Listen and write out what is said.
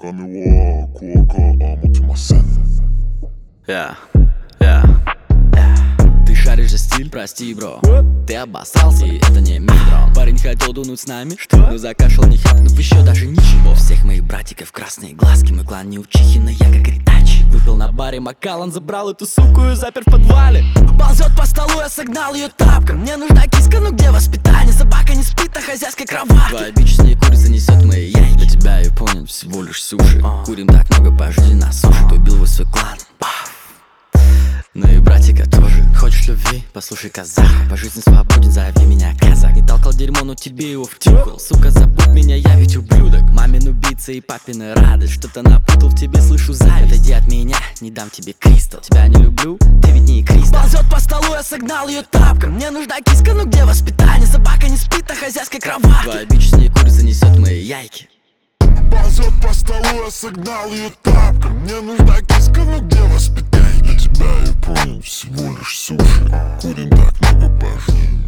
Ты шаришь за стиль, прости, бро. Ты обоссался, и это не микро. Парень хотел дунуть с нами, но закашлял, не хапнув еще даже ничего. Всех моих братиков красные глазки, мой клан не учихи, но я как Ритачи. Выпил на баре Макалан, забрал эту суку и запер в подвале. Ползет по столу, я согнал ее тапком. Мне нужна киска, ну где воспитание? Собака не спит на хозяйской кроватке. Твоя бичь с ней курица несет мои яйки. Для тебя я понял, всего лишь суши. Курим так много по жизни на суше. Кто убил его свой клан? Ну и братика тоже. Хочешь любви? Послушай казах. По жизни свободен, зови меня казак. Не толкал дерьмо, но тебе его втюхал. Сука, забудь меня, я ведь ублюдок. Мамин убийца и папина радость. Что-то напутал в тебе, слышу зависть. Отойди от меня, не дам тебе кристалл. Тебя не люблю, ты ведь не кристалл. Ползет по столу, я согнал ее тапком. Мне нужна киска, ну где воспитание? Собака не спит на хозяйской кроватке. Твоя бичь с ней курица несет мои яйки. Ползет по столу, я согнал ее тапком. Мне нужна киска, ну где воспитание? Для тебя я понял, всего лишь суши. Курим так много по жизни.